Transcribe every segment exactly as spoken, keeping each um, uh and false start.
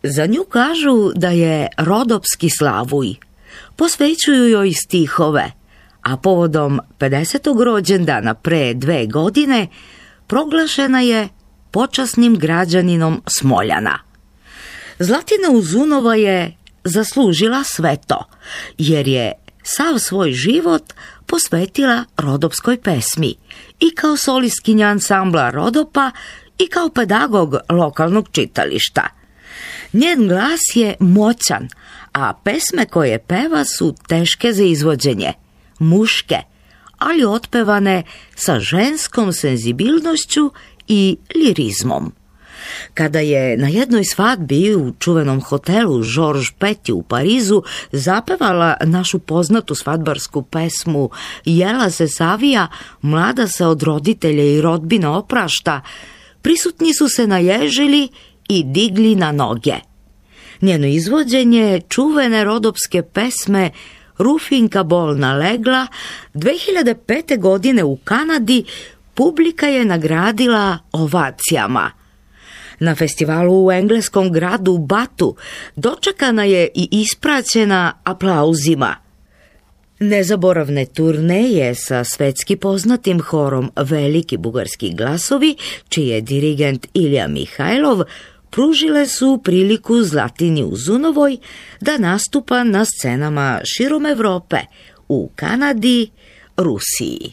Za nju kažu da je rodopski slavuj. Posvećuju joj stihove, a povodom pedesetog rođendana pre dve godine proglašena je počasnim građaninom Smoljana. Zlatina Uzunova je zaslužila sve to, jer je sav svoj život posvetila rodopskoj pesmi i kao solistkinja ansambla Rodopa i kao pedagog lokalnog čitališta. Njen glas je moćan, a pesme koje peva su teške za izvođenje, muške, ali otpevane sa ženskom senzibilnošću i lirizmom. Kada je na jednoj svadbi u čuvenom hotelu Georges Petit u Parizu zapevala našu poznatu svadbarsku pesmu Jela se savija, mlada se od roditelja i rodbine oprašta, prisutni su se naježili i digli na noge. Njeno izvođenje čuvene rodopske pesme Rufinka bolna legla dve hiljade pete. godine u Kanadi publika je nagradila ovacijama. Na festivalu u engleskom gradu Batu dočekana je i ispraćena aplauzima. Nezaboravne turneje sa svetski poznatim horom Veliki bugarski glasovi, čiji je dirigent Ilija Mihajlov, pružile su priliku Zlatini Uzunovoj da nastupa na scenama širom Evrope, u Kanadi, Rusiji.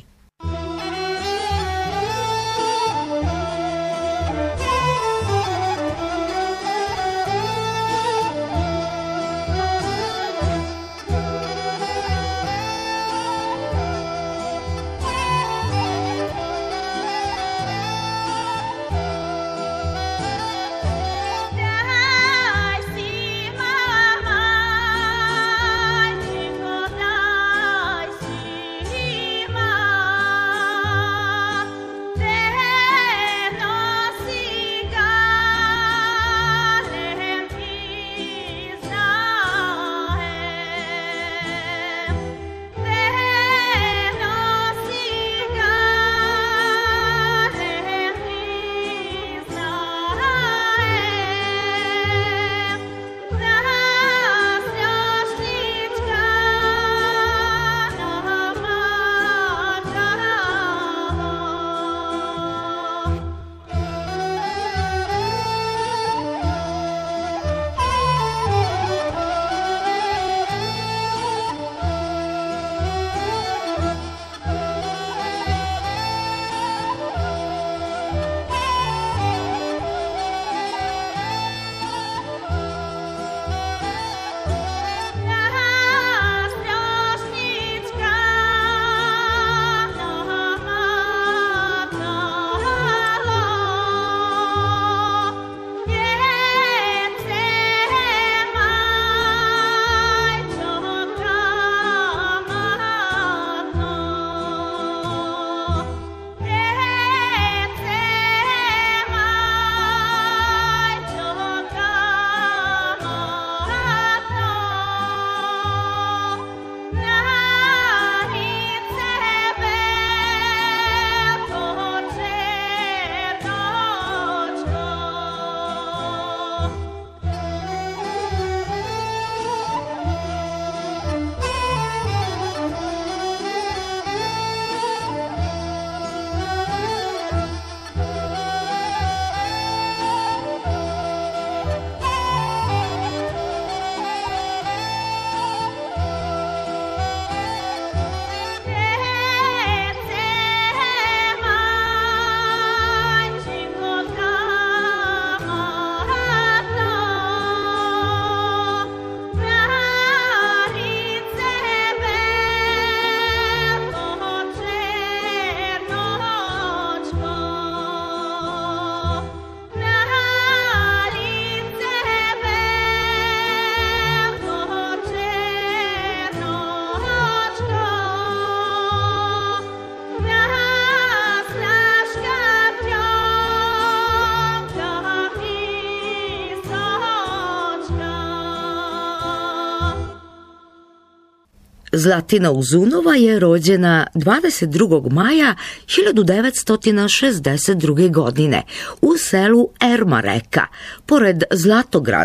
Zlatina Uzunova je rođena dvadeset drugog maja hiljadu devetsto šezdeset druge. godine u selu Ermareka, pored Zlatograda,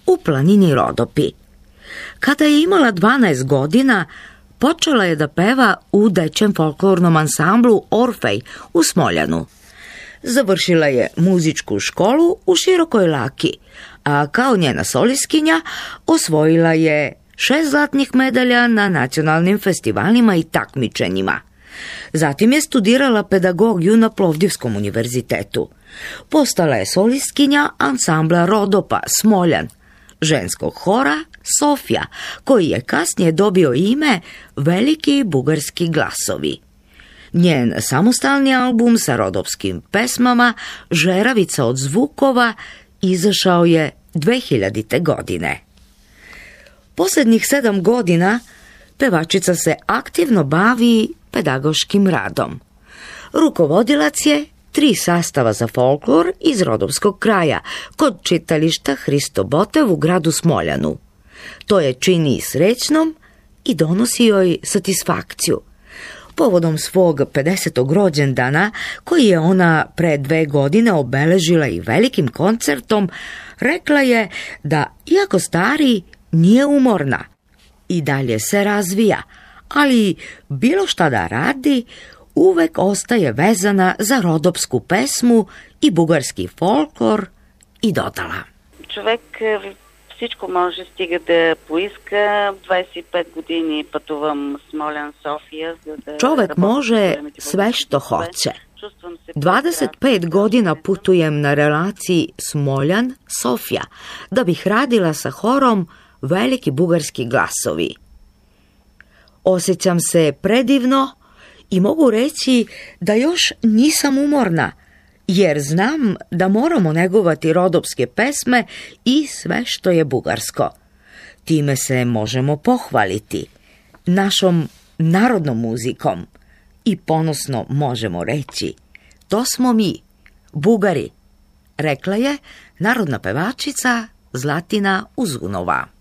u planini Rodopi. Kada je imala dvanaest godina, počela je da peva u dečjem folklornom ansamblu Orfej u Smoljanu. Završila je muzičku školu u Širokoj Laki, a kao njena solistkinja osvojila je šest zlatnih medalja na nacionalnim festivalima i takmičenjima. Zatim je studirala pedagogiju na Plovdivskom univerzitetu. Postala je solistkinja ansambla Rodopa Smoljan, ženskog hora Sofija, koji je kasnije dobio ime Veliki bugarski glasovi. Njen samostalni album sa rodopskim pesmama Žeravica od zvukova izašao je dve hiljadite. godine. Posljednjih sedam godina pevačica se aktivno bavi pedagoškim radom. Rukovodilac je tri sastava za folklor iz rodopskog kraja kod čitališta Hristo Botev u gradu Smoljanu. To je čini srećnom i donosi joj satisfakciju. Povodom svog pedesetog rođendana, koji je ona pre dve godine obeležila i velikim koncertom, rekla je da, iako stari, nije umorna. I dalje se razvija, ali bilo šta da radi, uvek ostaje vezana za rodopsku pesmu и бугарски фолклор, и додала. Човек всичко може, стига да поиска. двадесет и пет години пътувам Смолян, София, за да... Čovek može sve što hoće. dvadeset pet godina putujem na relaciji Smoljan-Sofija da bih radila sa horom Veliki bugarski glasovi. Osjećam se predivno i mogu reći da još nisam umorna, jer znam da moramo negovati rodopske pesme i sve što je bugarsko. Time se možemo pohvaliti našom narodnom muzikom i ponosno možemo reći: to smo mi, Bugari, rekla je narodna pevačica Zlatina Uzunova.